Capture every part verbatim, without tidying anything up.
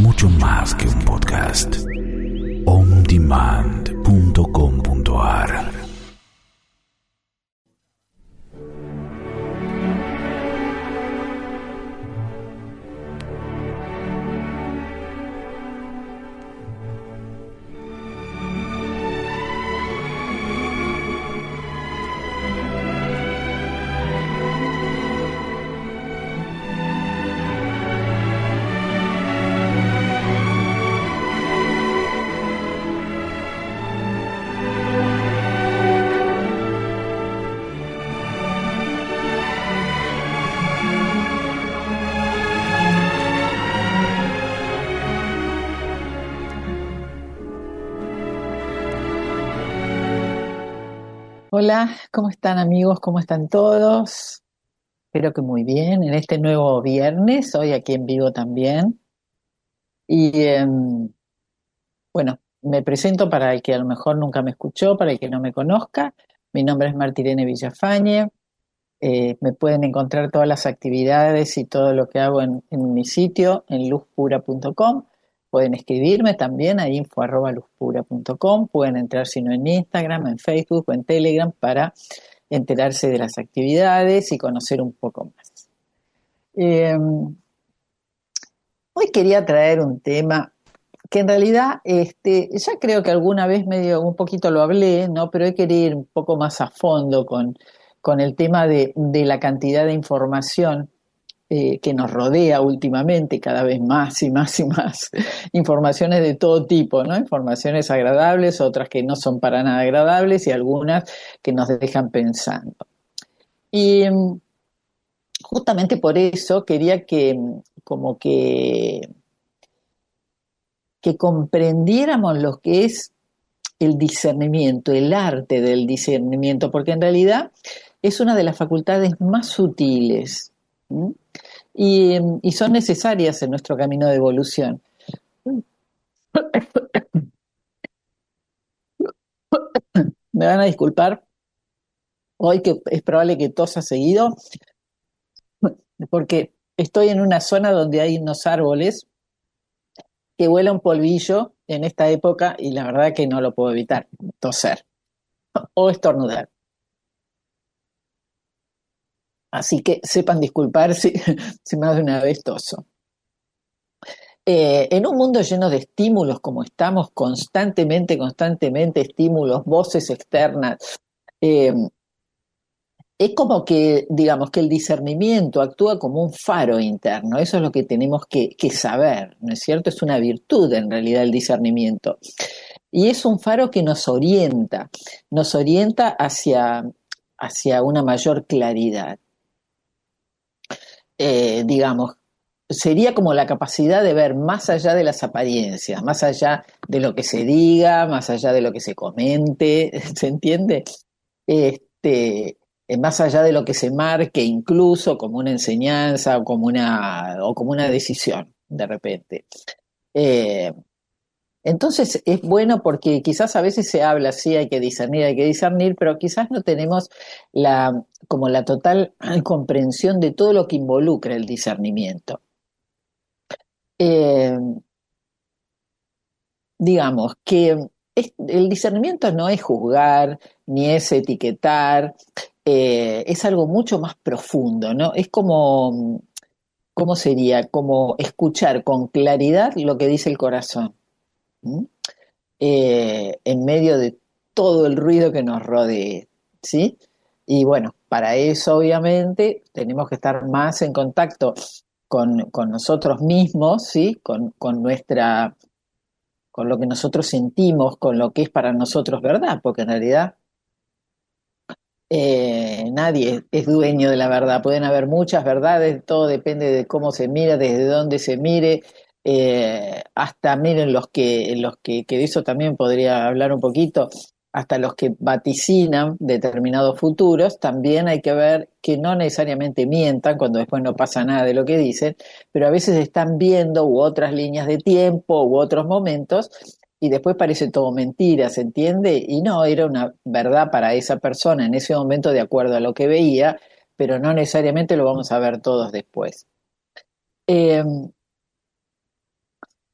mucho más que un podcast. on demand punto com punto a r Hola, ¿cómo están amigos? ¿Cómo están todos? Espero que muy bien en este nuevo viernes, hoy aquí en vivo también. Y eh, bueno, me presento para el que a lo mejor nunca me escuchó, para el que no me conozca. Mi nombre es Martirene Villafañe. Eh, me pueden encontrar todas las actividades y todo lo que hago en, en mi sitio, en luz pura punto com. Pueden escribirme también a info arroba luz pura punto com. Pueden entrar si no en Instagram, en Facebook o en Telegram para enterarse de las actividades y conocer un poco más. Eh, hoy quería traer un tema que en realidad este, ya creo que alguna vez medio un poquito lo hablé, ¿no? Pero hoy quería ir un poco más a fondo con, con el tema de, de la cantidad de información eh, que nos rodea últimamente, cada vez más y más y más, informaciones de todo tipo, ¿no? Informaciones agradables, otras que no son para nada agradables y algunas que nos dejan pensando. Y justamente por eso quería que como que, que comprendiéramos lo que es el discernimiento, el arte del discernimiento, porque en realidad es una de las facultades más sutiles, ¿sí? y, y son necesarias en nuestro camino de evolución. Me van a disculpar hoy que es probable que tosa seguido, porque estoy en una zona donde hay unos árboles que vuela un polvillo en esta época y la verdad que no lo puedo evitar, toser o estornudar. Así que sepan disculpar si, si más de una vez toso. Eh, en un mundo lleno de estímulos como estamos, constantemente, constantemente estímulos, voces externas, eh, es como que, digamos, que el discernimiento actúa como un faro interno. Eso es lo que tenemos que, que saber, ¿no es cierto? Es una virtud en realidad el discernimiento. Y es un faro que nos orienta, nos orienta hacia, hacia una mayor claridad. Eh, digamos, sería como la capacidad de ver más allá de las apariencias, más allá de lo que se diga, más allá de lo que se comente, ¿se entiende? Este, eh, más allá de lo que se marque incluso como una enseñanza o como una, o como una decisión, de repente. Eh, entonces es bueno porque quizás a veces se habla, sí, hay que discernir, hay que discernir, pero quizás no tenemos la, como la total comprensión de todo lo que involucra el discernimiento. Eh, digamos que es, el discernimiento no es juzgar, ni es etiquetar, eh, es algo mucho más profundo, ¿no? Es como, ¿cómo sería? Como escuchar con claridad lo que dice el corazón, ¿sí? Eh, en medio de todo el ruido que nos rodee, ¿sí? Y bueno, para eso obviamente tenemos que estar más en contacto con, con nosotros mismos, ¿sí? Con, con nuestra, con lo que nosotros sentimos, con lo que es para nosotros verdad, porque en realidad eh, nadie es dueño de la verdad. Pueden haber muchas verdades, todo depende de cómo se mira, desde dónde se mire, eh, hasta miren los que, los que, que de eso también podría hablar un poquito, hasta los que vaticinan determinados futuros, también hay que ver que no necesariamente mientan cuando después no pasa nada de lo que dicen, pero a veces están viendo u otras líneas de tiempo u otros momentos y después parece todo mentira, ¿se entiende? Y no, era una verdad para esa persona en ese momento de acuerdo a lo que veía, pero no necesariamente lo vamos a ver todos después. Eh,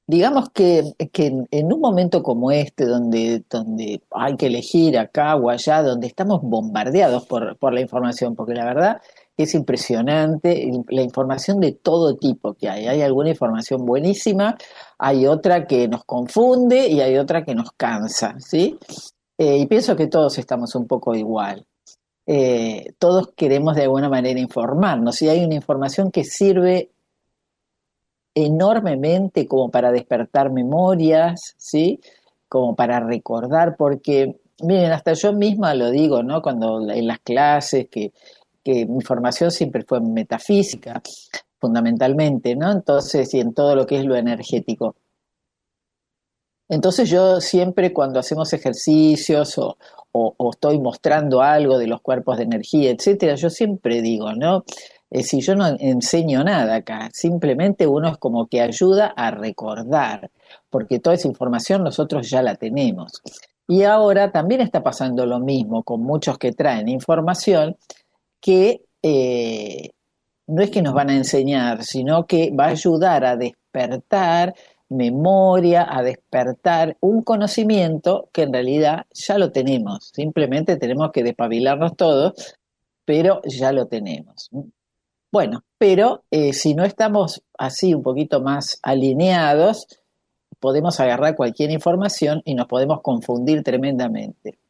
digamos que, que en, en un momento como este, donde, donde hay que elegir acá o allá, donde estamos bombardeados por, por la información, porque la verdad es impresionante la información de todo tipo que hay. Hay alguna información buenísima, hay otra que nos confunde y hay otra que nos cansa, ¿sí? Eh, y pienso que todos estamos un poco igual. Eh, todos queremos de alguna manera informarnos y hay una información que sirve enormemente como para despertar memorias, ¿sí? Como para recordar, porque, miren, hasta yo misma lo digo, ¿no? Cuando en las clases, que, que mi formación siempre fue metafísica, fundamentalmente, ¿no? Entonces, y en todo lo que es lo energético. Entonces yo siempre cuando hacemos ejercicios o, o, o estoy mostrando algo de los cuerpos de energía, etcétera, yo siempre digo, ¿no? Eh, si yo no enseño nada acá, simplemente uno es como que ayuda a recordar, porque toda esa información nosotros ya la tenemos. Y ahora también está pasando lo mismo con muchos que traen información que eh, no es que nos van a enseñar, sino que va a ayudar a despertar memoria, a despertar un conocimiento que en realidad ya lo tenemos. Simplemente tenemos que despabilarnos todos, pero ya lo tenemos. Bueno, pero eh, si no estamos así un poquito más alineados, podemos agarrar cualquier información y nos podemos confundir tremendamente.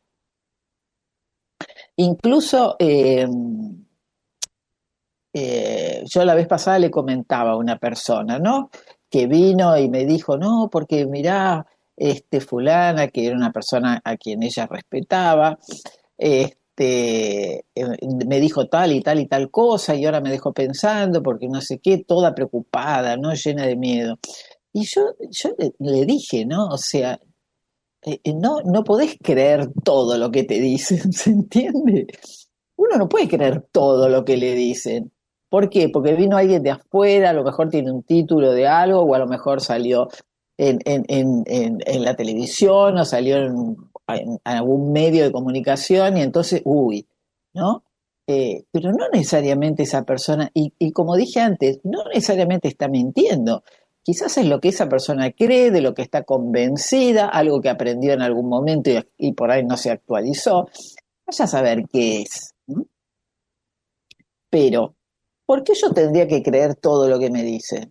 Incluso eh, eh, yo la vez pasada le comentaba a una persona, ¿no? Que vino y me dijo, no, porque mirá, este fulana, que era una persona a quien ella respetaba, este, eh, me dijo tal y tal y tal cosa, y ahora me dejó pensando, porque no sé qué, toda preocupada, ¿no? Llena de miedo. Y yo, yo le, le dije, ¿no? O sea, eh, eh, no, no podés creer todo lo que te dicen, ¿se entiende? Uno no puede creer todo lo que le dicen. ¿Por qué? Porque vino alguien de afuera, a lo mejor tiene un título de algo, o a lo mejor salió en, en, en, en, en la televisión, o salió en, en algún medio de comunicación, y entonces, uy, ¿no? Eh, pero no necesariamente esa persona, y, y como dije antes, no necesariamente está mintiendo. Quizás es lo que esa persona cree, de lo que está convencida, algo que aprendió en algún momento y, y por ahí no se actualizó. Vaya a saber qué es. ¿No? Pero, ¿por qué yo tendría que creer todo lo que me dicen?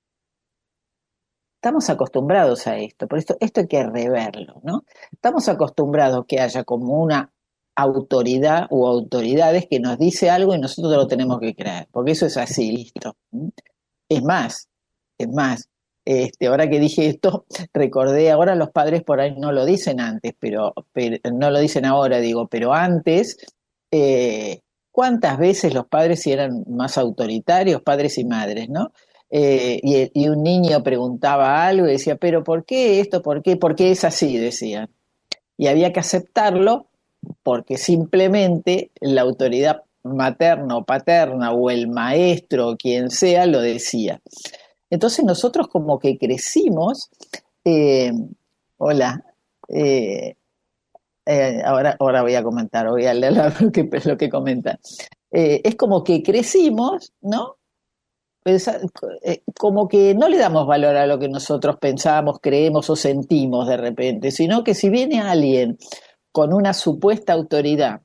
Estamos acostumbrados a esto, por esto, esto hay que reverlo, ¿no? Estamos acostumbrados a que haya como una autoridad o autoridades que nos dice algo y nosotros lo tenemos que creer, porque eso es así, listo. Es más, es más, este, ahora que dije esto, recordé, ahora los padres por ahí no lo dicen antes, pero, pero no lo dicen ahora, digo, pero antes, eh, ¿cuántas veces los padres si eran más autoritarios, padres y madres, ¿no? Eh, y, y un niño preguntaba algo y decía, pero ¿por qué esto? ¿Por qué? ¿Por qué es así? Decían. Y había que aceptarlo porque simplemente la autoridad materna o paterna o el maestro o quien sea lo decía. Entonces nosotros como que crecimos, eh, hola, eh, eh, ahora, ahora voy a comentar, voy a leer lo que, lo que comentan. Eh, es como que crecimos, ¿no? Pensa- eh, como que no le damos valor a lo que nosotros pensamos, creemos o sentimos de repente, sino que si viene alguien con una supuesta autoridad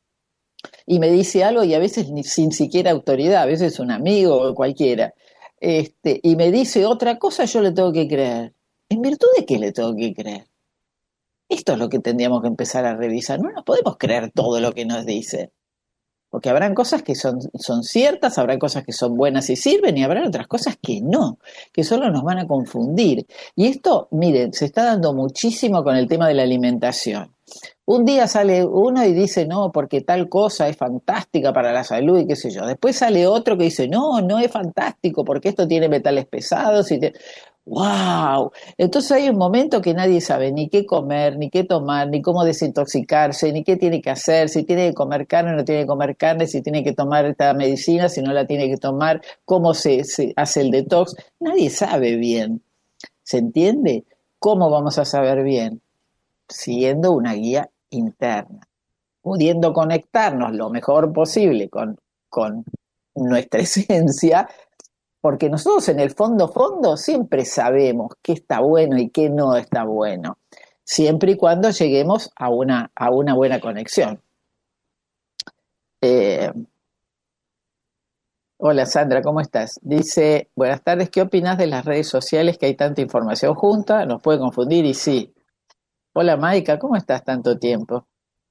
y me dice algo, y a veces ni, sin siquiera autoridad, a veces un amigo o cualquiera, este, y me dice otra cosa, yo le tengo que creer. ¿En virtud de qué le tengo que creer? Esto es lo que tendríamos que empezar a revisar. No nos podemos creer todo lo que nos dicen. Porque habrán cosas que son, son ciertas, habrá cosas que son buenas y sirven, y habrá otras cosas que no, que solo nos van a confundir. Y esto, miren, se está dando muchísimo con el tema de la alimentación. Un día sale uno y dice, no, porque tal cosa es fantástica para la salud y qué sé yo. Después sale otro que dice, no, no es fantástico porque esto tiene metales pesados y te... ¡Wow! Entonces hay un momento que nadie sabe ni qué comer, ni qué tomar, ni cómo desintoxicarse, ni qué tiene que hacer, si tiene que comer carne o no tiene que comer carne, si tiene que tomar esta medicina, si no la tiene que tomar, cómo se, se hace el detox. Nadie sabe bien. ¿Se entiende? ¿Cómo vamos a saber bien? Siguiendo una guía interna, pudiendo conectarnos lo mejor posible con, con nuestra esencia Porque nosotros en el fondo, fondo, siempre sabemos qué está bueno y qué no está bueno, siempre y cuando lleguemos a una, a una buena conexión. Eh, Hola Sandra, ¿cómo estás? Dice, buenas tardes, ¿qué opinas de las redes sociales que hay tanta información junta? ¿Nos puede confundir? Y sí. Hola Maika, ¿cómo estás tanto tiempo?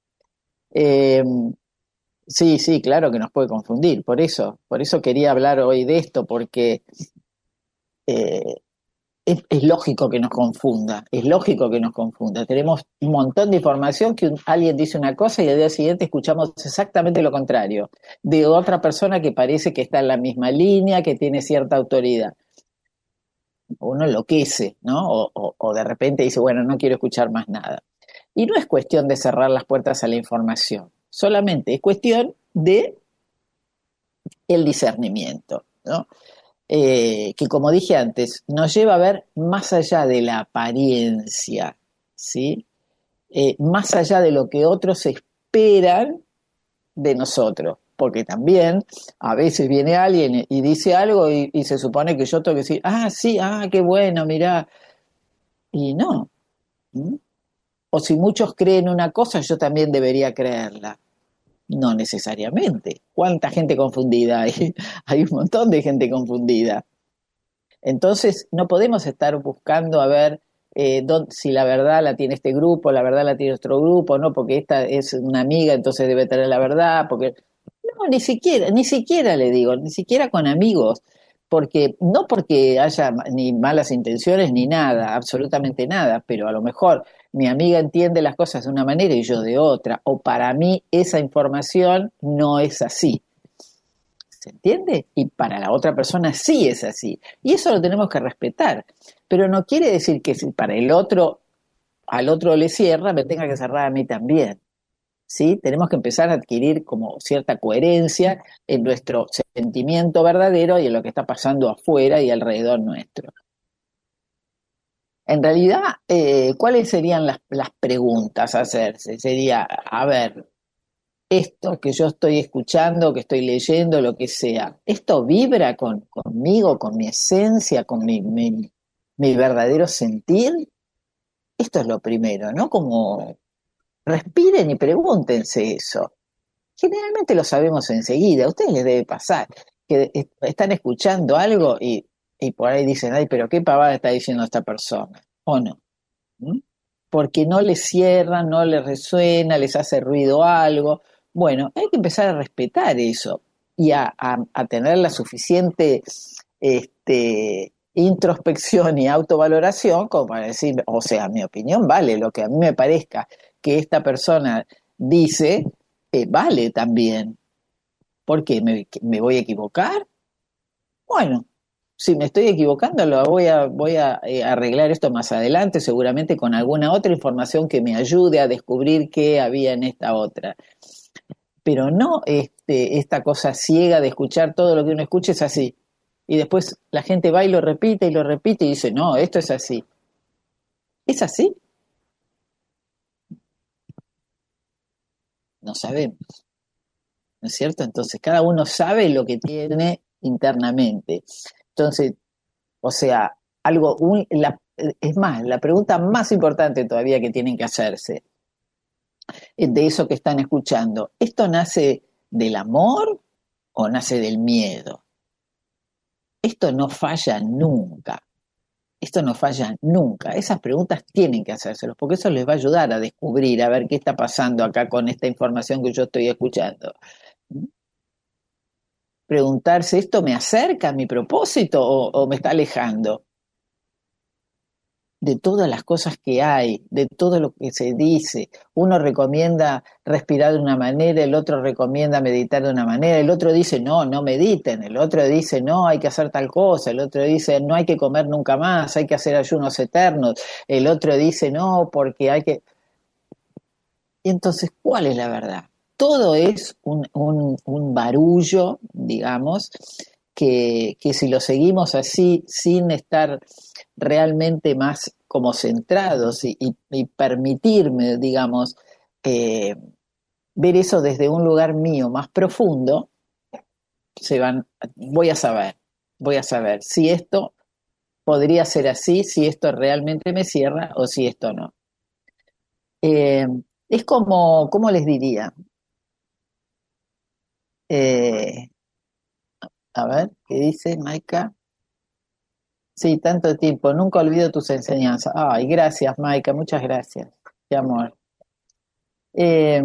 Eh, sí, sí, claro que nos puede confundir, por eso, por eso quería hablar hoy de esto, porque eh, es, es lógico que nos confunda, es lógico que nos confunda. Tenemos un montón de información que un- alguien dice una cosa y al día siguiente escuchamos exactamente lo contrario, de otra persona que parece que está en la misma línea, que tiene cierta autoridad. Uno enloquece, ¿no? O, o, o de repente dice, bueno, no quiero escuchar más nada. Y no es cuestión de cerrar las puertas a la información, solamente es cuestión de el discernimiento, ¿no? Eh, que como dije antes, nos lleva a ver más allá de la apariencia, ¿sí? Eh, más allá de lo que otros esperan de nosotros, porque también a veces viene alguien y dice algo y, y se supone que yo tengo que decir, ah, sí, ah, qué bueno, mirá, y no. ¿Mm? O si muchos creen una cosa, yo también debería creerla. No necesariamente. ¿Cuánta gente confundida hay? Hay un montón de gente confundida. Entonces, no podemos estar buscando a ver eh, dónde, si la verdad la tiene este grupo, la verdad la tiene otro grupo, no, porque esta es una amiga, entonces debe tener la verdad, porque no, ni siquiera, ni siquiera le digo, ni siquiera con amigos, porque no porque haya ni malas intenciones ni nada, absolutamente nada, pero a lo mejor mi amiga entiende las cosas de una manera y yo de otra, o para mí esa información no es así. ¿Se entiende? Y para la otra persona sí es así. Y eso lo tenemos que respetar. Pero no quiere decir que si para el otro, al otro le cierra, me tenga que cerrar a mí también. ¿Sí? Tenemos que empezar a adquirir como cierta coherencia en nuestro sentimiento verdadero y en lo que está pasando afuera y alrededor nuestro. En realidad, eh, ¿cuáles serían las, las preguntas a hacerse? Sería, a ver, esto que yo estoy escuchando, que estoy leyendo, lo que sea, ¿esto vibra con, conmigo, con mi esencia, con mi, mi, mi verdadero sentir? Esto es lo primero, ¿no? Como respiren y pregúntense eso. Generalmente lo sabemos enseguida, a ustedes les debe pasar, que est- están escuchando algo y, y por ahí dicen, ay, pero qué pavada está diciendo esta persona, o no. ¿Mm? Porque no les cierran, no les resuena, les hace ruido algo. Bueno, hay que empezar a respetar eso y a, a, a tener la suficiente este, introspección y autovaloración como para decir, o sea, mi opinión vale, lo que a mí me parezca que esta persona dice, eh, vale también. ¿Por qué? ¿Me, me voy a equivocar? Bueno, si me estoy equivocando, lo voy a, voy a eh, arreglar esto más adelante, seguramente con alguna otra información que me ayude a descubrir qué había en esta otra. Pero no este, esta cosa ciega de escuchar todo lo que uno escucha es así. Y después la gente va y lo repite y lo repite y dice, no, esto es así. ¿Es así? No sabemos, ¿no es cierto? Entonces cada uno sabe lo que tiene internamente. Entonces, o sea, algo, un, la, es más, la pregunta más importante todavía que tienen que hacerse eh, de eso que están escuchando, ¿esto nace del amor o nace del miedo? Esto no falla nunca, esto no falla nunca. Esas preguntas tienen que hacérselos porque eso les va a ayudar a descubrir, a ver qué está pasando acá con esta información que yo estoy escuchando. Preguntarse, ¿esto me acerca a mi propósito o, o me está alejando? De todas las cosas que hay, de todo lo que se dice. Uno recomienda respirar de una manera, el otro recomienda meditar de una manera, el otro dice no, no mediten, el otro dice no, hay que hacer tal cosa, el otro dice no hay que comer nunca más, hay que hacer ayunos eternos, el otro dice no, porque hay que... Y entonces, ¿cuál es la verdad? Todo es un, un, un barullo, digamos, que, que si lo seguimos así, sin estar realmente más como centrados y, y, y permitirme, digamos, eh, ver eso desde un lugar mío más profundo, se van, voy a saber. voy a saber si esto podría ser así, si esto realmente me cierra o si esto no. Eh, es como, ¿cómo les diría? Eh, a ver, ¿qué dice Maika? Sí, tanto tiempo, nunca olvido tus enseñanzas. Ay, gracias, Maika, muchas gracias. Qué amor. Eh,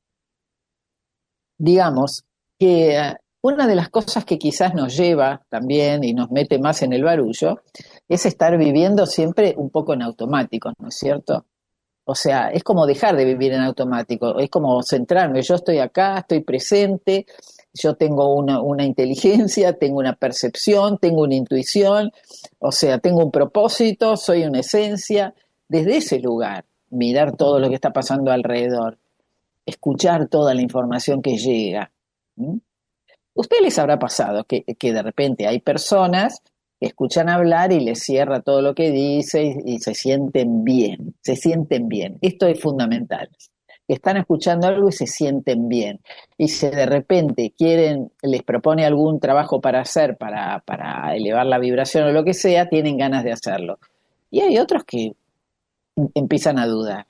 digamos que eh, una de las cosas que quizás nos lleva también y nos mete más en el barullo es estar viviendo siempre un poco en automático, ¿no es cierto? O sea, es como dejar de vivir en automático, es como centrarme, yo estoy acá, estoy presente, yo tengo una, una inteligencia, tengo una percepción, tengo una intuición, o sea, tengo un propósito, soy una esencia. Desde ese lugar, mirar todo lo que está pasando alrededor, escuchar toda la información que llega. ¿Mm? ¿Usted les habrá pasado que, que de repente hay personas que escuchan hablar y les cierra todo lo que dice y, y se sienten bien, se sienten bien? Esto es fundamental. Están escuchando algo y se sienten bien. Y si de repente quieren, les propone algún trabajo para hacer, para, para elevar la vibración o lo que sea, tienen ganas de hacerlo. Y hay otros que empiezan a dudar.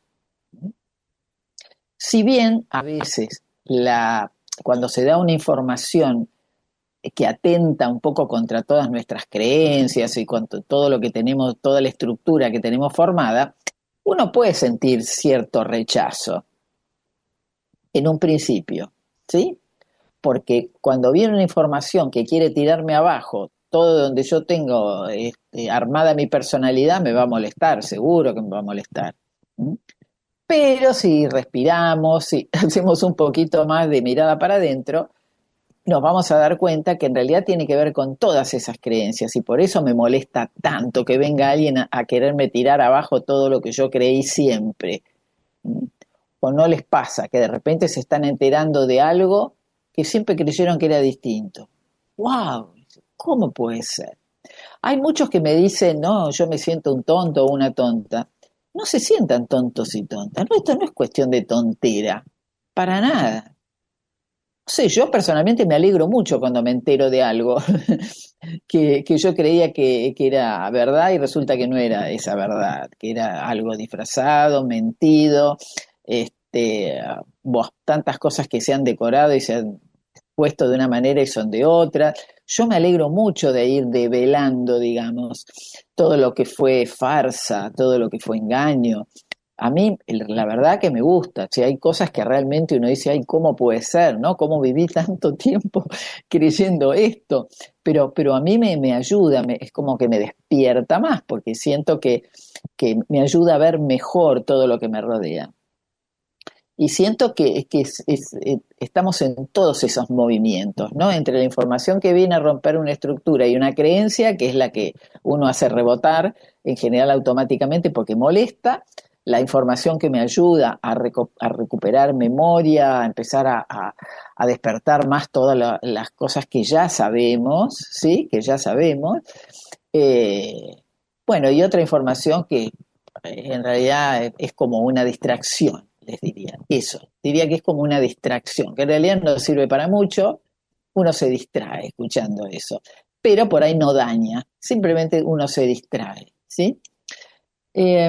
Si bien a veces la, cuando se da una información que atenta un poco contra todas nuestras creencias y contra todo lo que tenemos, toda la estructura que tenemos formada, uno puede sentir cierto rechazo en un principio, ¿sí? Porque cuando viene una información que quiere tirarme abajo, todo donde yo tengo este, armada mi personalidad, me va a molestar, seguro que me va a molestar. ¿Mm? Pero si respiramos, si hacemos un poquito más de mirada para adentro, nos vamos a dar cuenta que en realidad tiene que ver con todas esas creencias y por eso me molesta tanto que venga alguien a, a quererme tirar abajo todo lo que yo creí siempre. ¿Mm? O no les pasa que de repente se están enterando de algo que siempre creyeron que era distinto. ¡Wow! ¿Cómo puede ser? Hay muchos que me dicen, no, yo me siento un tonto o una tonta. No se sientan tontos y tontas. No, esto no es cuestión de tontera. Para nada. No sé, yo personalmente me alegro mucho cuando me entero de algo que, que yo creía que, que era verdad y resulta que no era esa verdad, que era algo disfrazado, mentido, este, buah, tantas cosas que se han decorado y se han puesto de una manera y son de otra. Yo me alegro mucho de ir develando, digamos, todo lo que fue farsa, todo lo que fue engaño. A mí, la verdad que me gusta, si hay cosas que realmente uno dice, ay, ¿cómo puede ser, no? ¿Cómo viví tanto tiempo creyendo esto? Pero, pero a mí me, me ayuda, me, es como que me despierta más, porque siento que, que me ayuda a ver mejor todo lo que me rodea. Y siento que, que es, es, es, estamos en todos esos movimientos, ¿no? Entre la información que viene a romper una estructura y una creencia, que es la que uno hace rebotar, en general automáticamente porque molesta, la información que me ayuda a, reco a recuperar memoria, a empezar a, a, a despertar más todas la, las cosas que ya sabemos, ¿sí? Que ya sabemos. Eh, bueno, y otra información que en realidad es como una distracción, les diría. Eso, diría que es como una distracción, que en realidad no sirve para mucho, uno se distrae escuchando eso, pero por ahí no daña, simplemente uno se distrae, ¿sí? Eh,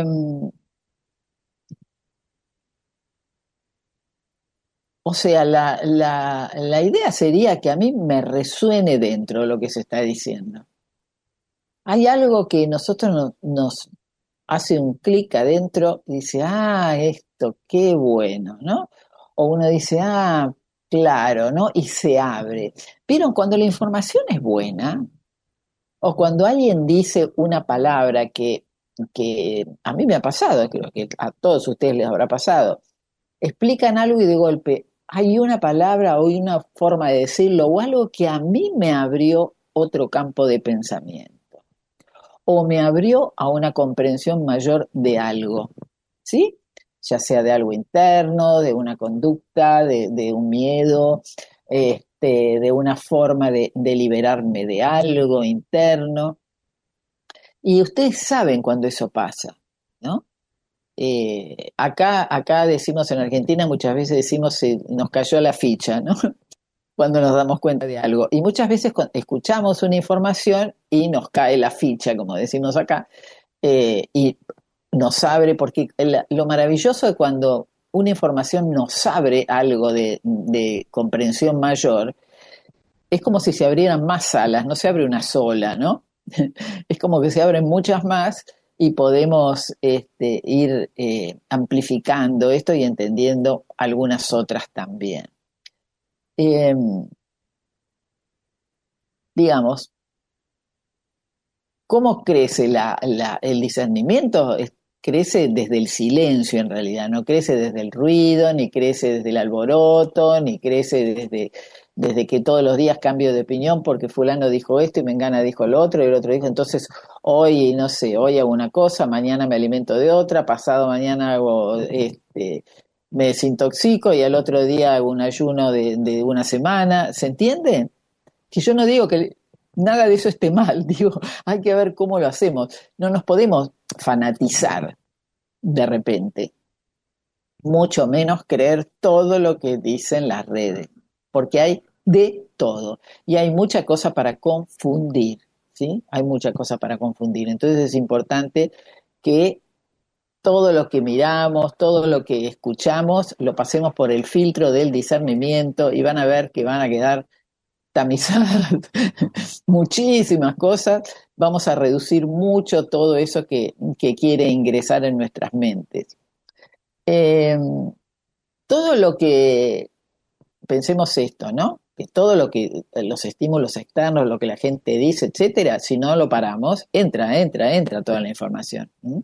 o sea, la, la, la idea sería que a mí me resuene dentro lo que se está diciendo. Hay algo que nosotros nos, nos hace un clic adentro y dice, ah, esto, qué bueno, ¿no? O uno dice, ah, claro, ¿no? Y se abre. Pero cuando la información es buena, o cuando alguien dice una palabra que, que a mí me ha pasado, creo que a todos ustedes les habrá pasado, explican algo y de golpe hay una palabra o hay una forma de decirlo o algo que a mí me abrió otro campo de pensamiento o me abrió a una comprensión mayor de algo, ¿sí? Ya sea de algo interno, de una conducta, de, de un miedo, este, de una forma de, de liberarme de algo interno. Y ustedes saben cuando eso pasa, ¿no? Eh, acá, acá decimos en Argentina, muchas veces decimos, se nos cayó la ficha, ¿no? cuando nos damos cuenta de algo. Y muchas veces escuchamos una información y nos cae la ficha, como decimos acá, eh, y nos abre, porque el, lo maravilloso de cuando una información nos abre algo de, de comprensión mayor, es como si se abrieran más salas, no se abre una sola, ¿no? Es como que se abren muchas más y podemos este, ir eh, amplificando esto y entendiendo algunas otras también. Eh, digamos, ¿cómo crece la, la, el discernimiento? Es, crece desde el silencio en realidad, no crece desde el ruido, ni crece desde el alboroto, ni crece desde, desde que todos los días cambio de opinión porque fulano dijo esto y Mengana dijo lo otro y el otro dijo, entonces hoy, no sé, hoy hago una cosa, mañana me alimento de otra, pasado mañana hago, este, me desintoxico y al otro día hago un ayuno de, de una semana, ¿se entiende? Que yo no digo que nada de eso esté mal, digo, hay que ver cómo lo hacemos. No nos podemos fanatizar de repente, mucho menos creer todo lo que dicen las redes, porque hay de todo y hay mucha cosa para confundir, ¿sí? Hay mucha cosa para confundir. Entonces es importante que todo lo que miramos, todo lo que escuchamos, lo pasemos por el filtro del discernimiento y van a ver que van a quedar tamizadas muchísimas cosas, vamos a reducir mucho todo eso que, que quiere ingresar en nuestras mentes. Eh, todo lo que, pensemos esto, ¿no? Que todo lo que, los estímulos externos, lo que la gente dice, etcétera, si no lo paramos, entra, entra, entra toda la información. ¿Mm?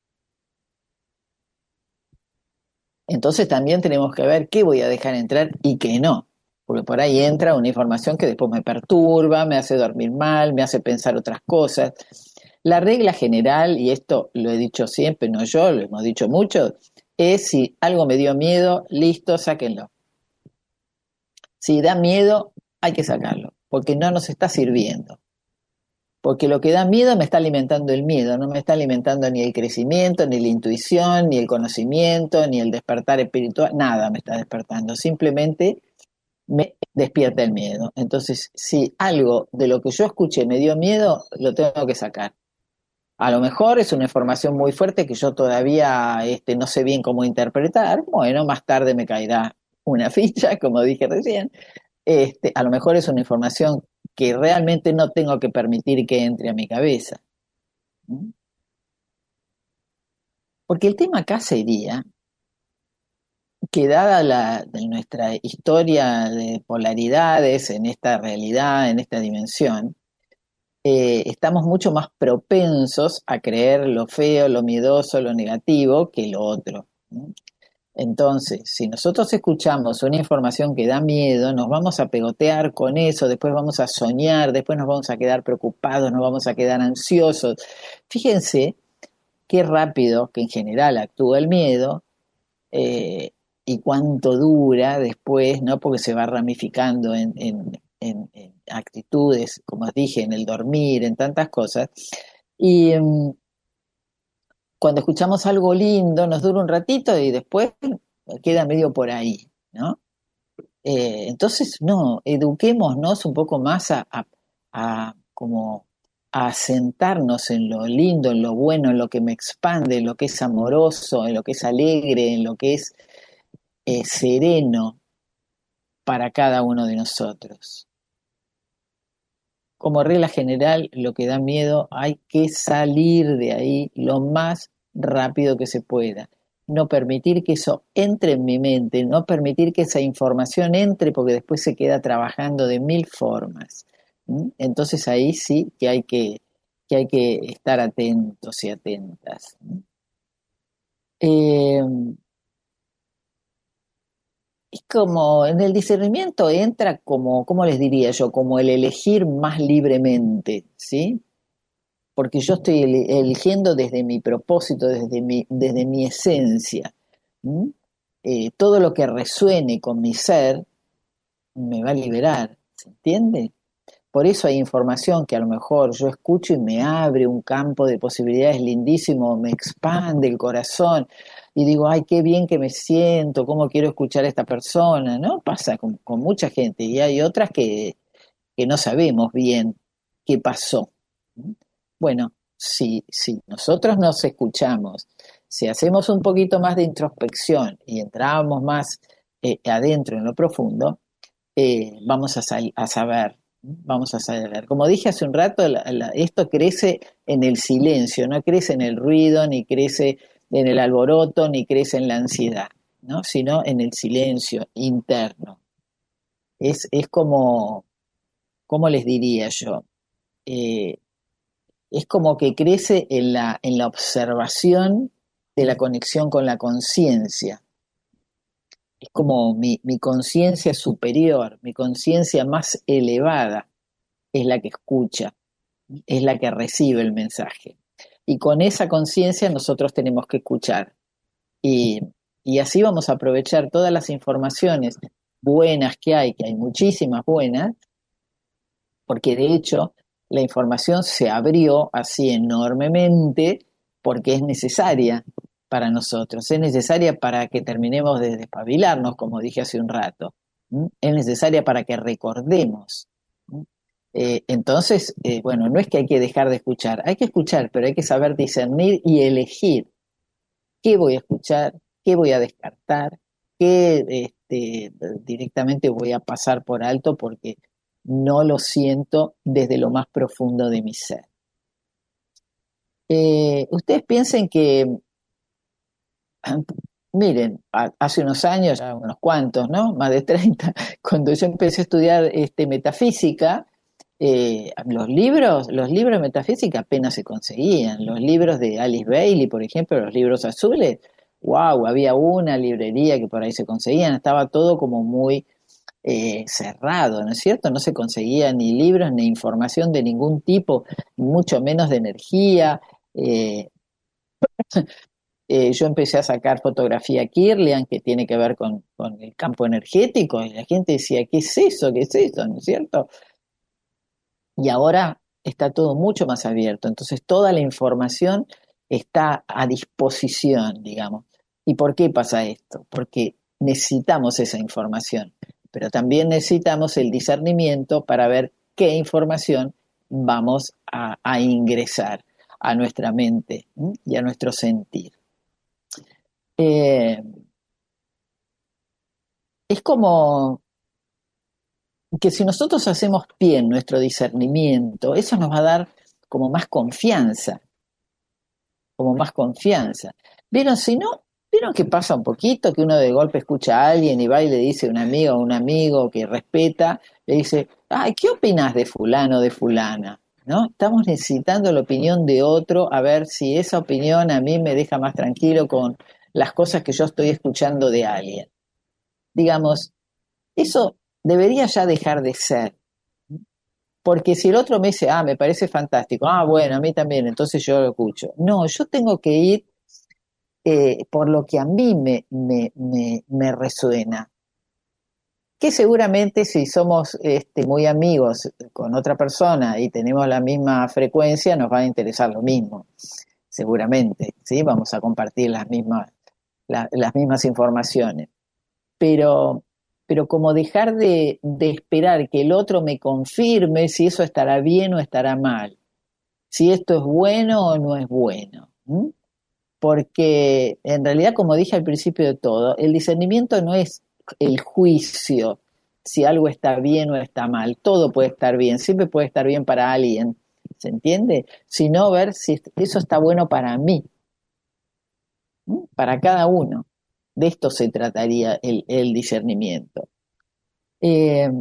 Entonces también tenemos que ver qué voy a dejar entrar y qué no. Porque por ahí entra una información que después me perturba, me hace dormir mal, me hace pensar otras cosas. La regla general, y esto lo he dicho siempre, no yo, lo hemos dicho mucho, es si algo me dio miedo, listo, sáquenlo. Si da miedo, hay que sacarlo, porque no nos está sirviendo. Porque lo que da miedo me está alimentando el miedo, no me está alimentando ni el crecimiento, ni la intuición, ni el conocimiento, ni el despertar espiritual, nada me está despertando, simplemente me despierta el miedo. Entonces, si algo de lo que yo escuché me dio miedo, lo tengo que sacar. A lo mejor es una información muy fuerte que yo todavía este, no sé bien cómo interpretar. Bueno, más tarde me caerá una ficha, como dije recién. Este, a lo mejor es una información que realmente no tengo que permitir que entre a mi cabeza. ¿Mm? Porque el tema acá sería que dada la, de nuestra historia de polaridades en esta realidad, en esta dimensión, eh, estamos mucho más propensos a creer lo feo, lo miedoso, lo negativo que lo otro. ¿No? Entonces, si nosotros escuchamos una información que da miedo, nos vamos a pegotear con eso, después vamos a soñar, después nos vamos a quedar preocupados, nos vamos a quedar ansiosos. Fíjense qué rápido que en general actúa el miedo, eh, y cuánto dura después, ¿no? Porque se va ramificando en, en, en, en actitudes, como os dije, en el dormir, en tantas cosas. Y um, cuando escuchamos algo lindo nos dura un ratito y después queda medio por ahí, ¿no? Eh, entonces, no, eduquémonos un poco más a, a, a como a sentarnos en lo lindo, en lo bueno, en lo que me expande, en lo que es amoroso, en lo que es alegre, en lo que es eh, sereno para cada uno de nosotros. Como regla general, lo que da miedo hay que salir de ahí lo más rápido que se pueda. No permitir que eso entre en mi mente, no permitir que esa información entre porque después se queda trabajando de mil formas. ¿Mm? Entonces ahí sí que hay que, que hay que estar atentos y atentas. Eh, es como, en el discernimiento entra como, ¿cómo les diría yo? Como el elegir más libremente, ¿sí? Porque yo estoy eligiendo desde mi propósito, desde mi, desde mi esencia. ¿Mm? Eh, todo lo que resuene con mi ser me va a liberar, ¿se entiende? Por eso hay información que a lo mejor yo escucho y me abre un campo de posibilidades lindísimo, me expande el corazón y digo, ay, qué bien que me siento, cómo quiero escuchar a esta persona, ¿no? Pasa con, con mucha gente y hay otras que, que no sabemos bien qué pasó. Bueno, si, si nosotros nos escuchamos, si hacemos un poquito más de introspección y entramos más eh, adentro en lo profundo, eh, vamos a, sal- a saber, vamos a saber. Como dije hace un rato, la- la- esto crece en el silencio, no crece en el ruido, ni crece en el alboroto, ni crece en la ansiedad, ¿no? Sino en el silencio interno. Es, es como, ¿cómo les diría yo? Eh, es como que crece en la, en la observación de la conexión con la conciencia. Es como mi, mi conciencia superior, mi conciencia más elevada es la que escucha, es la que recibe el mensaje. Y con esa conciencia nosotros tenemos que escuchar. Y, y así vamos a aprovechar todas las informaciones buenas que hay, que hay muchísimas buenas, porque de hecho la información se abrió así enormemente porque es necesaria para nosotros, es necesaria para que terminemos de despabilarnos, como dije hace un rato, ¿m? Es necesaria para que recordemos. ¿M? Eh, entonces, eh, bueno, no es que hay que dejar de escuchar, hay que escuchar, pero hay que saber discernir y elegir qué voy a escuchar, qué voy a descartar, qué este, directamente voy a pasar por alto porque no lo siento desde lo más profundo de mi ser. Eh, ustedes piensen que, miren, a- hace unos años, ya unos cuantos, ¿no? Más de treinta, cuando yo empecé a estudiar este, metafísica, eh, los libros, los libros de metafísica apenas se conseguían. Los libros de Alice Bailey, por ejemplo, los libros azules, wow, había una librería que por ahí se conseguían, estaba todo como muy eh, cerrado, ¿no es cierto? No se conseguía ni libros ni información de ningún tipo, mucho menos de energía. Eh, eh, yo empecé a sacar fotografía Kirlian, que tiene que ver con, con el campo energético, y la gente decía, ¿qué es eso? ¿Qué es eso? ¿No es cierto? Y ahora está todo mucho más abierto, entonces toda la información está a disposición, digamos. ¿Y por qué pasa esto? Porque necesitamos esa información, pero también necesitamos el discernimiento para ver qué información vamos a, a ingresar a nuestra mente, ¿m? Y a nuestro sentir. Eh, es como que si nosotros hacemos bien nuestro discernimiento, eso nos va a dar como más confianza, como más confianza. ¿Vieron? Si no, ¿vieron que pasa un poquito que uno de golpe escucha a alguien y va y le dice a un amigo o un amigo que respeta, le dice, ay, ¿qué opinas de fulano o de fulana? ¿No? Estamos necesitando la opinión de otro a ver si esa opinión a mí me deja más tranquilo con las cosas que yo estoy escuchando de alguien. Digamos, eso debería ya dejar de ser. Porque si el otro me dice, ah, me parece fantástico, ah, bueno, a mí también, entonces yo lo escucho. No, yo tengo que ir eh, por lo que a mí me, me, me, me resuena. Que seguramente si somos este, muy amigos con otra persona y tenemos la misma frecuencia, nos va a interesar lo mismo, seguramente, ¿sí? Vamos a compartir las mismas, la, las mismas informaciones. Pero, pero como dejar de, de esperar que el otro me confirme si eso estará bien o estará mal, si esto es bueno o no es bueno. ¿M? Porque en realidad, como dije al principio de todo, el discernimiento no es el juicio si algo está bien o está mal. Todo puede estar bien, siempre puede estar bien para alguien, ¿se entiende? Sino ver si eso está bueno para mí, ¿m? Para cada uno. De esto se trataría el, el discernimiento. Eh,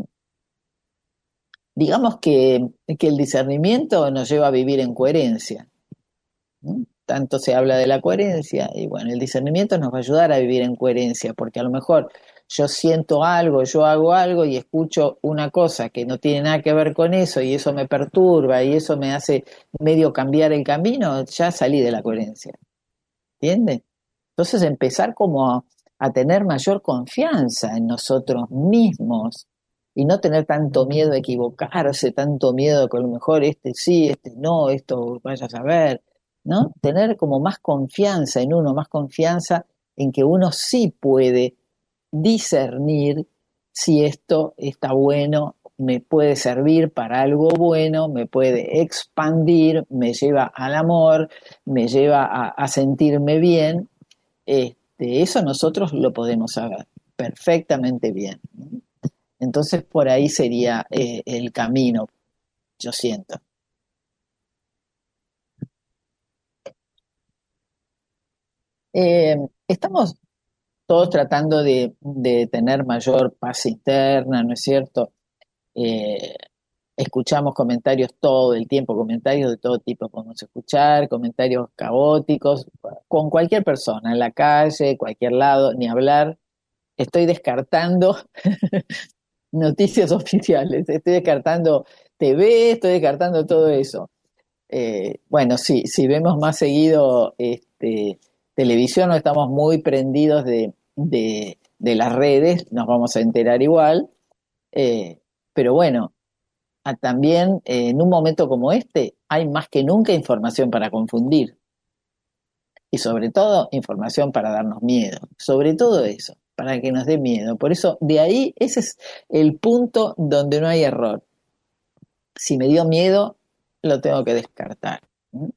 digamos que, que el discernimiento nos lleva a vivir en coherencia. ¿Mm? Tanto se habla de la coherencia y bueno, el discernimiento nos va a ayudar a vivir en coherencia, porque a lo mejor yo siento algo, yo hago algo y escucho una cosa que no tiene nada que ver con eso y eso me perturba y eso me hace medio cambiar el camino, ya salí de la coherencia, ¿entiendes? Entonces empezar como a, a tener mayor confianza en nosotros mismos y no tener tanto miedo a equivocarse, tanto miedo a que a lo mejor este sí, este no, esto vaya a saber, ¿no? Tener como más confianza en uno, más confianza en que uno sí puede discernir si esto está bueno, me puede servir para algo bueno, me puede expandir, me lleva al amor, me lleva a, a sentirme bien. Este, eso nosotros lo podemos saber perfectamente bien, ¿no? Entonces por ahí sería eh, el camino, yo siento. Eh, Estamos todos tratando de, de tener mayor paz interna, ¿no es cierto? Eh, Escuchamos comentarios todo el tiempo, comentarios de todo tipo podemos escuchar, comentarios caóticos, con cualquier persona, en la calle, cualquier lado, ni hablar. Estoy descartando noticias oficiales, estoy descartando T V, estoy descartando todo eso. Eh, bueno, sí, si vemos más seguido este, televisión, no estamos muy prendidos de, de, de las redes, nos vamos a enterar igual, eh, pero bueno, a también eh, en un momento como este hay más que nunca información para confundir y sobre todo información para darnos miedo, sobre todo eso, para que nos dé miedo. Por eso de ahí ese es el punto donde no hay error. Si me dio miedo, lo tengo que descartar. ¿Mm?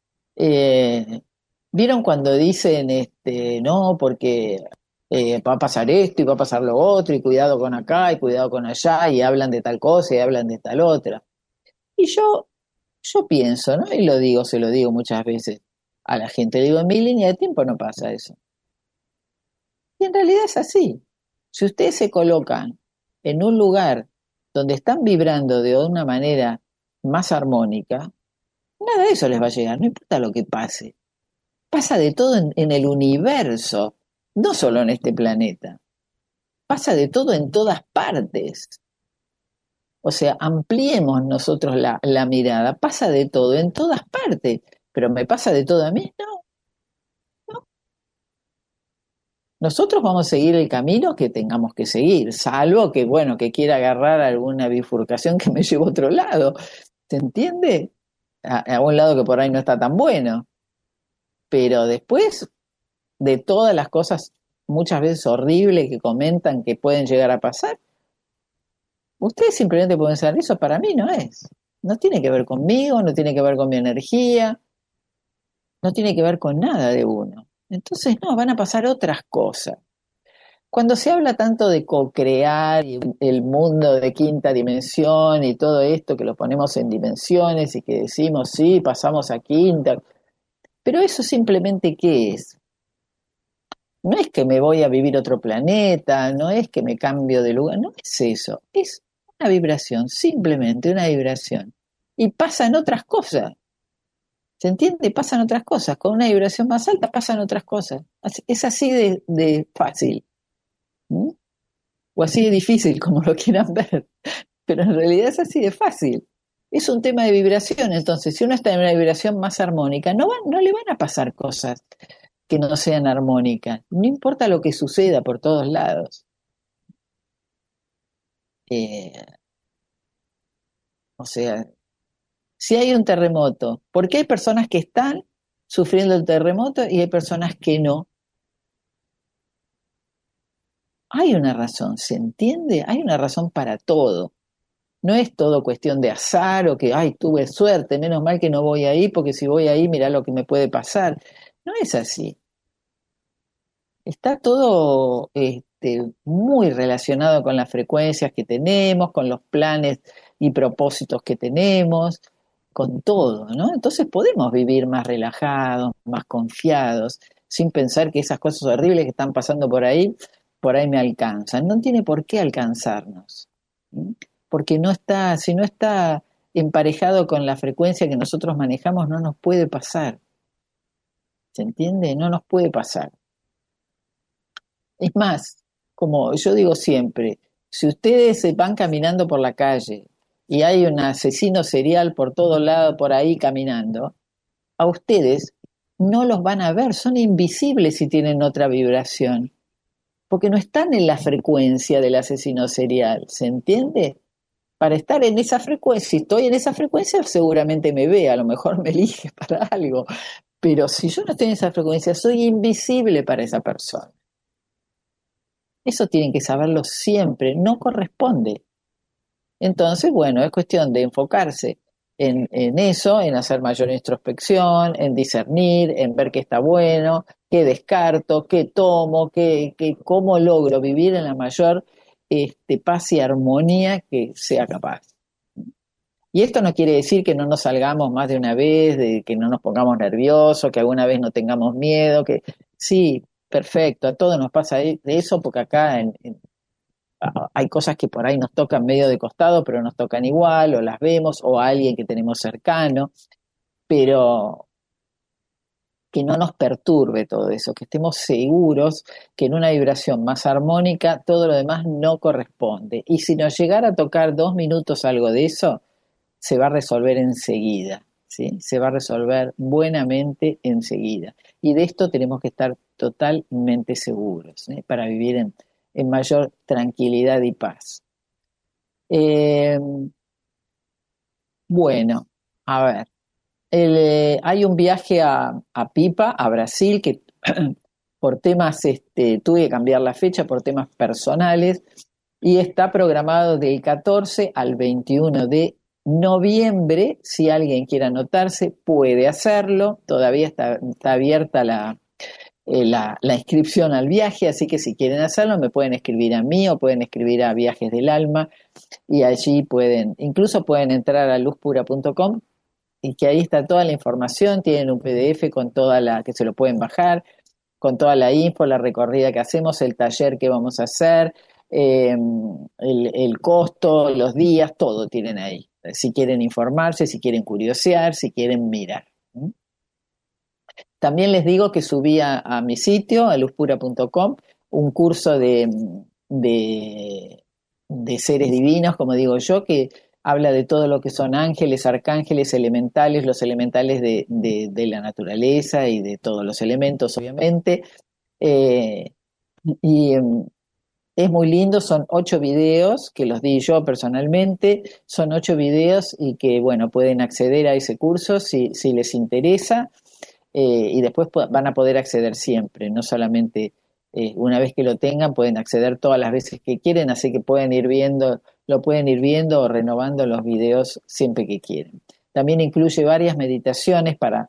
Eh, ¿Vieron cuando dicen, este, no, porque eh, va a pasar esto y va a pasar lo otro, y cuidado con acá y cuidado con allá, y hablan de tal cosa y hablan de tal otra? Y yo, yo pienso, ¿no? Y lo digo, se lo digo muchas veces a la gente, digo, en mi línea de tiempo no pasa eso. Y en realidad es así. Si ustedes se colocan en un lugar donde están vibrando de una manera más armónica, nada de eso les va a llegar, no importa lo que pase. Pasa de todo en, en el universo, no solo en este planeta. Pasa de todo en todas partes. O sea, ampliemos nosotros la, la mirada. Pasa de todo en todas partes. Pero ¿me pasa de todo a mí? No, no. Nosotros vamos a seguir el camino que tengamos que seguir, salvo que, bueno, que quiera agarrar alguna bifurcación que me lleve a otro lado. ¿Se entiende? A, a un lado que por ahí no está tan bueno. Pero después de todas las cosas muchas veces horribles que comentan que pueden llegar a pasar, ustedes simplemente pueden saber, eso para mí no es. No tiene que ver conmigo, no tiene que ver con mi energía, no tiene que ver con nada de uno. Entonces, no, van a pasar otras cosas. Cuando se habla tanto de co-crear y el mundo de quinta dimensión y todo esto, que lo ponemos en dimensiones y que decimos, sí, pasamos a quinta, pero eso simplemente, ¿qué es? No es que me voy a vivir a otro planeta, no es que me cambio de lugar, no es eso, es una vibración, simplemente una vibración. Y pasan otras cosas, ¿se entiende? Pasan otras cosas, con una vibración más alta pasan otras cosas. Es así de, de fácil, ¿m? O así de difícil, como lo quieran ver, pero en realidad es así de fácil. Es un tema de vibración, entonces si uno está en una vibración más armónica, no, va, no le van a pasar cosas que no sean armónicas, no importa lo que suceda por todos lados. Eh, o sea, si hay un terremoto, ¿por qué hay personas que están sufriendo el terremoto y hay personas que no? Hay una razón, ¿se entiende? Hay una razón para todo. No es todo cuestión de azar o que, ay, tuve suerte, menos mal que no voy ahí, porque si voy ahí, mirá lo que me puede pasar. No es así. Está todo este, muy relacionado con las frecuencias que tenemos, con los planes y propósitos que tenemos, con todo, ¿no? Entonces podemos vivir más relajados, más confiados, sin pensar que esas cosas horribles que están pasando por ahí, por ahí me alcanzan. No tiene por qué alcanzarnos, ¿sí? Porque no está, si no está emparejado con la frecuencia que nosotros manejamos, no nos puede pasar. ¿Se entiende? No nos puede pasar. Es más, como yo digo siempre, si ustedes se van caminando por la calle y hay un asesino serial por todo lado por ahí caminando, a ustedes no los van a ver, son invisibles si tienen otra vibración, porque no están en la frecuencia del asesino serial, ¿se entiende? Para estar en esa frecuencia, si estoy en esa frecuencia seguramente me ve, a lo mejor me elige para algo, Pero si yo no estoy en esa frecuencia, soy invisible para esa persona. Eso tienen que saberlo siempre, no corresponde. Entonces, bueno, es cuestión de enfocarse en, en eso, en hacer mayor introspección, en discernir, en ver qué está bueno, qué descarto, qué tomo, qué, qué, cómo logro vivir en la mayor este, paz y armonía que sea capaz. Y esto no quiere decir que no nos salgamos más de una vez, de que no nos pongamos nerviosos, que alguna vez no tengamos miedo, que sí, perfecto, a todos nos pasa de eso, porque acá en, en, hay cosas que por ahí nos tocan medio de costado, pero nos tocan igual, o las vemos, o a alguien que tenemos cercano, pero que no nos perturbe todo eso, que estemos seguros que en una vibración más armónica todo lo demás no corresponde. Y si nos llegara a tocar dos minutos algo de eso, se va a resolver enseguida, ¿sí? Se va a resolver buenamente enseguida. Y de esto tenemos que estar totalmente seguros, ¿eh? Para vivir en, en mayor tranquilidad y paz. Eh, bueno, a ver, el, eh, hay un viaje a, a Pipa, a Brasil, que por temas, este, tuve que cambiar la fecha por temas personales, y está programado del catorce al veintiuno de noviembre. Si alguien quiere anotarse, puede hacerlo. Todavía está, está abierta la, eh, la, la inscripción al viaje, así que si quieren hacerlo, me pueden escribir a mí o pueden escribir a Viajes del Alma, y allí pueden, incluso pueden entrar a luz pura punto com, y que ahí está toda la información. Tienen un P D F con toda la, que se lo pueden bajar, con toda la info, la recorrida que hacemos, el taller que vamos a hacer, eh, el, el costo, los días, todo tienen ahí. Si quieren informarse, si quieren curiosear, si quieren mirar. ¿Mm? También les digo que subí a, a mi sitio, a luz pura punto com, un curso de, de, de seres divinos, como digo yo, que habla de todo lo que son ángeles, arcángeles, elementales, los elementales de, de, de la naturaleza y de todos los elementos, obviamente. Eh, y um, es muy lindo, son ocho videos que los di yo personalmente, son ocho videos y que, bueno, pueden acceder a ese curso si, si les interesa, eh, y después van a poder acceder siempre, no solamente eh, una vez que lo tengan, pueden acceder todas las veces que quieren, así que pueden ir viendo, lo pueden ir viendo o renovando los videos siempre que quieren. También incluye varias meditaciones para,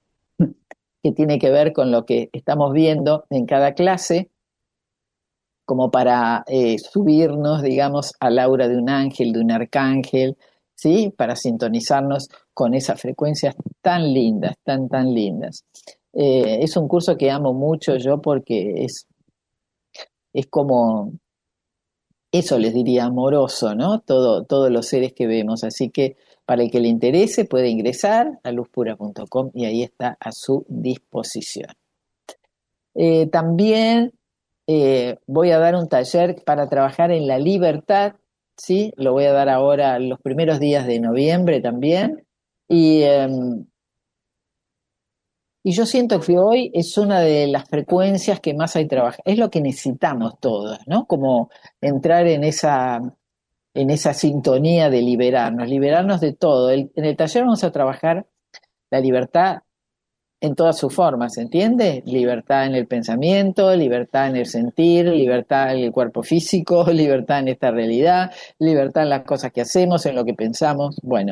que tiene que ver con lo que estamos viendo en cada clase, como para eh, subirnos, digamos, al aura de un ángel, de un arcángel, ¿sí? Para sintonizarnos con esas frecuencias tan lindas, tan, tan lindas. Eh, es un curso que amo mucho yo porque es, es como, eso les diría, amoroso, ¿no? Todo, todos los seres que vemos. Así que para el que le interese puede ingresar a luz pura punto com y ahí está a su disposición. Eh, también eh, voy a dar un taller para trabajar en la libertad, ¿sí? Lo voy a dar ahora los primeros días de noviembre también. Y, eh, y yo siento que hoy es una de las frecuencias que más hay trabajar. Es lo que necesitamos todos, ¿no? Como entrar en esa, en esa sintonía de liberarnos, liberarnos de todo. El, en el taller vamos a trabajar la libertad en todas sus formas, ¿se entiende? Libertad en el pensamiento, libertad en el sentir, libertad en el cuerpo físico, libertad en esta realidad, libertad en las cosas que hacemos, en lo que pensamos. Bueno,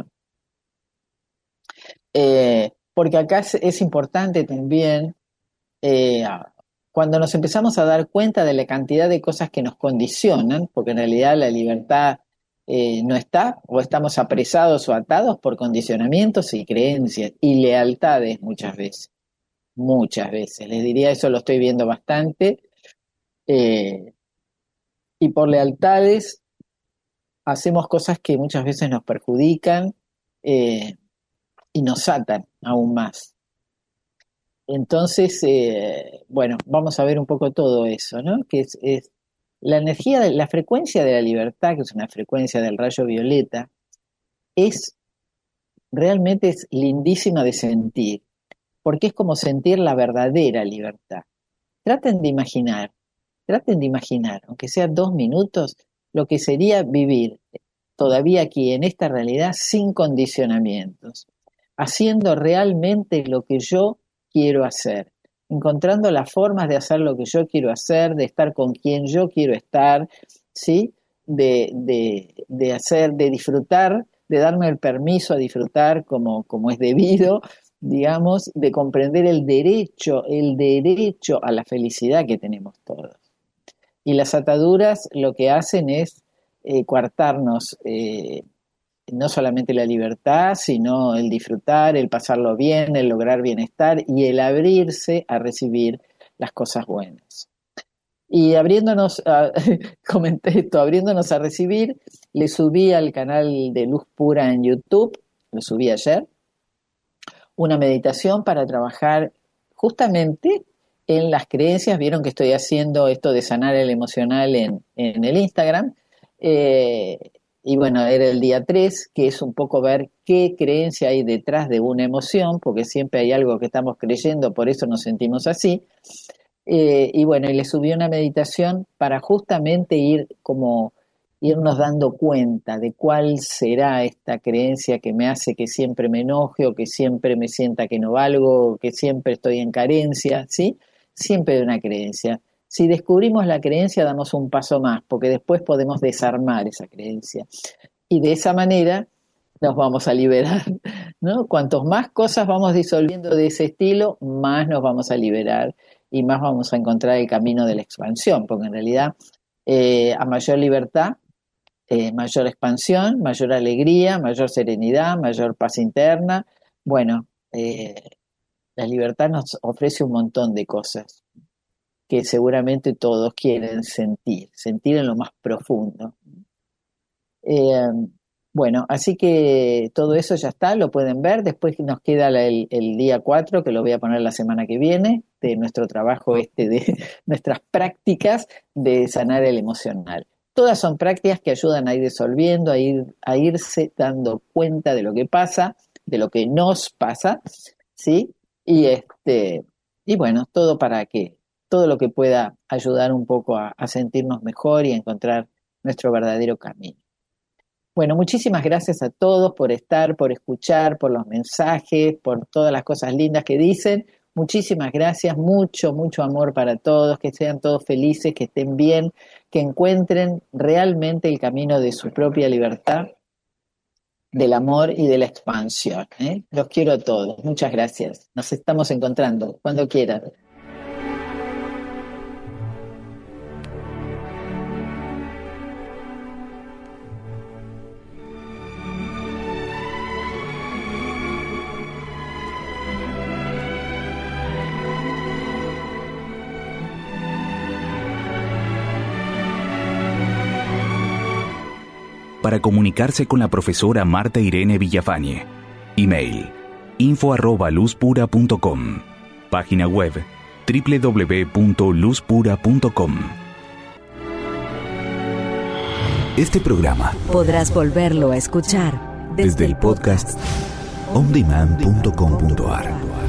eh, porque acá es, es importante también, eh, cuando nos empezamos a dar cuenta de la cantidad de cosas que nos condicionan, porque en realidad la libertad eh, no está, o estamos apresados o atados por condicionamientos y creencias y lealtades muchas veces. Muchas veces, les diría, eso lo estoy viendo bastante, eh, y por lealtades hacemos cosas que muchas veces nos perjudican, eh, y nos atan aún más. Entonces, eh, bueno, vamos a ver un poco todo eso, ¿no? Que es, es la energía, de, la frecuencia de la libertad, que es una frecuencia del rayo violeta, es realmente es lindísima de sentir, porque es como sentir la verdadera libertad. Traten de imaginar, traten de imaginar, aunque sea dos minutos, lo que sería vivir todavía aquí en esta realidad sin condicionamientos, haciendo realmente lo que yo quiero hacer, encontrando las formas de hacer lo que yo quiero hacer, de estar con quien yo quiero estar, ¿sí? De, de, de hacer, de disfrutar, de darme el permiso a disfrutar como, como es debido, digamos, de comprender el derecho, el derecho a la felicidad que tenemos todos. Y las ataduras lo que hacen es eh, coartarnos eh, no solamente la libertad, sino el disfrutar, el pasarlo bien, el lograr bienestar y el abrirse a recibir las cosas buenas. Y abriéndonos, a, comenté esto, abriéndonos a recibir, le subí al canal de Luz Pura en YouTube, lo subí ayer, una meditación para trabajar justamente en las creencias. Vieron que estoy haciendo esto de sanar el emocional en, en el Instagram. Eh, y bueno, era el día tres, que es un poco ver qué creencia hay detrás de una emoción, porque siempre hay algo que estamos creyendo, por eso nos sentimos así. Eh, y bueno, y le subí una meditación para justamente ir como irnos dando cuenta de cuál será esta creencia que me hace que siempre me enoje o que siempre me sienta que no valgo o que siempre estoy en carencia, ¿sí? Siempre de una creencia. Si descubrimos la creencia, damos un paso más, porque después podemos desarmar esa creencia. Y de esa manera nos vamos a liberar, ¿no? Cuantos más cosas vamos disolviendo de ese estilo, más nos vamos a liberar y más vamos a encontrar el camino de la expansión, porque en realidad eh, a mayor libertad, eh, mayor expansión, mayor alegría, mayor serenidad, mayor paz interna. Bueno, eh, la libertad nos ofrece un montón de cosas que seguramente todos quieren sentir, sentir en lo más profundo. Eh, bueno, así que todo eso ya está, lo pueden ver. Después nos queda el, el día cuatro, que lo voy a poner la semana que viene, de nuestro trabajo este, de nuestras prácticas de sanar el emocional. Todas son prácticas que ayudan a ir disolviendo, a, ir, a irse dando cuenta de lo que pasa, de lo que nos pasa, ¿sí? Y, este, y bueno, todo para que, todo lo que pueda ayudar un poco a, a sentirnos mejor y a encontrar nuestro verdadero camino. Bueno, muchísimas gracias a todos por estar, por escuchar, por los mensajes, por todas las cosas lindas que dicen. Muchísimas gracias, mucho, mucho amor para todos, que sean todos felices, que estén bien, que encuentren realmente el camino de su propia libertad, del amor y de la expansión, ¿eh? Los quiero a todos, muchas gracias. Nos estamos encontrando cuando quieran. Para comunicarse con la profesora Marta Irene Villafañe. Email info arroba luzpura punto com. Página web doble u doble u doble u punto luzpura punto com. Este programa podrás volverlo a escuchar desde el podcast on demand punto com punto a r.